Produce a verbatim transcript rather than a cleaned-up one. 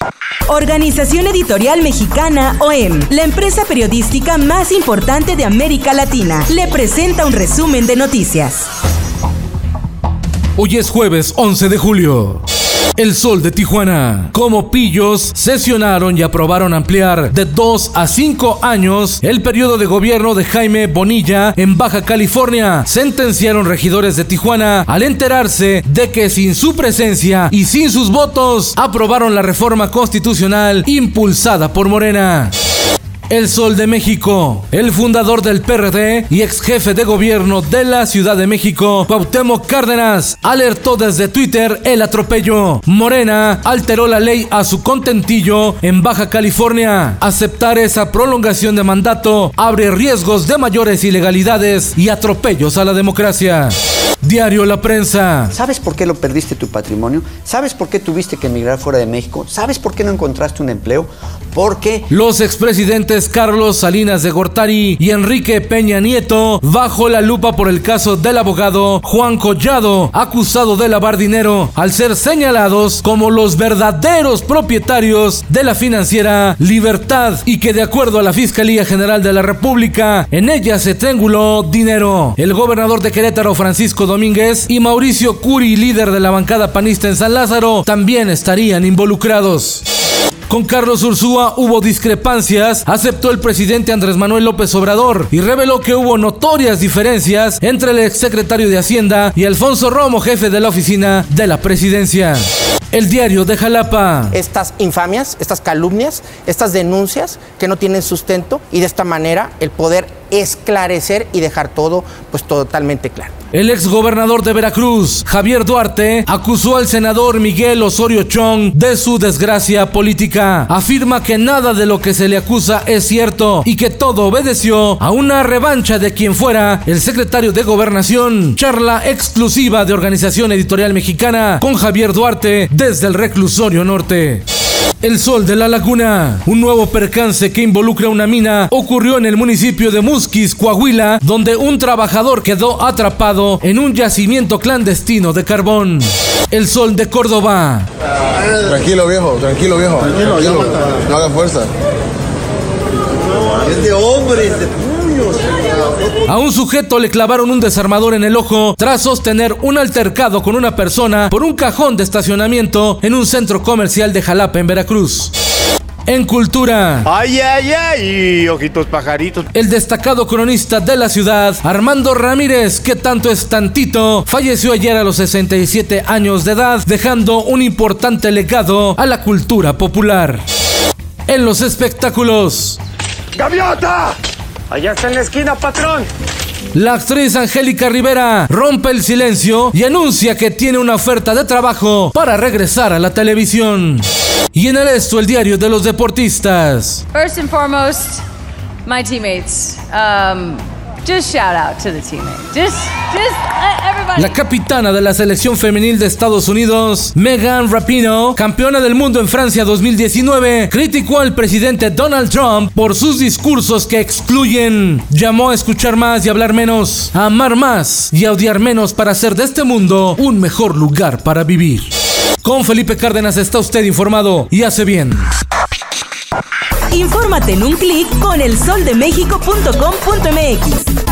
Organización Editorial Mexicana O E M, la empresa periodística más importante de América Latina, le presenta un resumen de noticias. Hoy es jueves once de julio. El Sol de Tijuana. Como pillos, sesionaron y aprobaron ampliar de dos a cinco años el periodo de gobierno de Jaime Bonilla en Baja California. Sentenciaron regidores de Tijuana al enterarse de que sin su presencia y sin sus votos aprobaron la reforma constitucional impulsada por Morena. El Sol de México. El fundador del P R D y ex jefe de gobierno de la Ciudad de México, Cuauhtémoc Cárdenas, alertó desde Twitter el atropello. Morena alteró la ley a su contentillo en Baja California. Aceptar esa prolongación de mandato abre riesgos de mayores ilegalidades y atropellos a la democracia. Diario La Prensa. ¿Sabes por qué lo perdiste tu patrimonio? ¿Sabes por qué tuviste que emigrar fuera de México? ¿Sabes por qué no encontraste un empleo? Porque los expresidentes Carlos Salinas de Gortari y Enrique Peña Nieto bajo la lupa por el caso del abogado Juan Collado, acusado de lavar dinero, al ser señalados como los verdaderos propietarios de la financiera Libertad, y que de acuerdo a la Fiscalía General de la República, en ella se trianguló dinero. El gobernador de Querétaro, Francisco Domínguez, y Mauricio Curi, líder de la bancada panista en San Lázaro, también estarían involucrados. Con Carlos Ursúa hubo discrepancias, aceptó el presidente Andrés Manuel López Obrador y reveló que hubo notorias diferencias entre el exsecretario de Hacienda y Alfonso Romo, jefe de la oficina de la presidencia. El Diario de Jalapa. Estas infamias, estas calumnias, estas denuncias que no tienen sustento, y de esta manera el poder esclarecer y dejar todo pues totalmente claro. El exgobernador de Veracruz, Javier Duarte, acusó al senador Miguel Osorio Chong de su desgracia política. Afirma que nada de lo que se le acusa es cierto y que todo obedeció a una revancha de quien fuera el secretario de Gobernación. Charla exclusiva de Organización Editorial Mexicana con Javier Duarte desde el Reclusorio Norte. El Sol de la Laguna. Un nuevo percance que involucra una mina ocurrió en el municipio de Musquis, Coahuila, donde un trabajador quedó atrapado en un yacimiento clandestino de carbón. El Sol de Córdoba. Tranquilo, viejo, tranquilo, viejo. Tranquilo, tranquilo. No haga fuerza. Es de hombres, de puños. A un sujeto le clavaron un desarmador en el ojo tras sostener un altercado con una persona por un cajón de estacionamiento en un centro comercial de Jalapa, en Veracruz. En cultura. Ay, ay, ay, ojitos pajaritos. El destacado cronista de la ciudad, Armando Ramírez, que tanto es tantito, falleció ayer a los sesenta y siete años de edad, dejando un importante legado a la cultura popular. En los espectáculos. ¡Gaviota! Allá está en la esquina, patrón. La actriz Angélica Rivera rompe el silencio y anuncia que tiene una oferta de trabajo para regresar a la televisión. Y en el esto, el diario de los deportistas. First and foremost, my teammates. Um, just shout out to the teammates. Just, just uh, everybody. La capitana de la selección femenil de Estados Unidos, Megan Rapinoe, campeona del mundo en Francia dos mil diecinueve, criticó al presidente Donald Trump por sus discursos que excluyen. Llamó a escuchar más y hablar menos, a amar más y a odiar menos para hacer de este mundo un mejor lugar para vivir. Con Felipe Cárdenas está usted informado y hace bien. Infórmate en un clic con el sol de méxico punto com punto m x.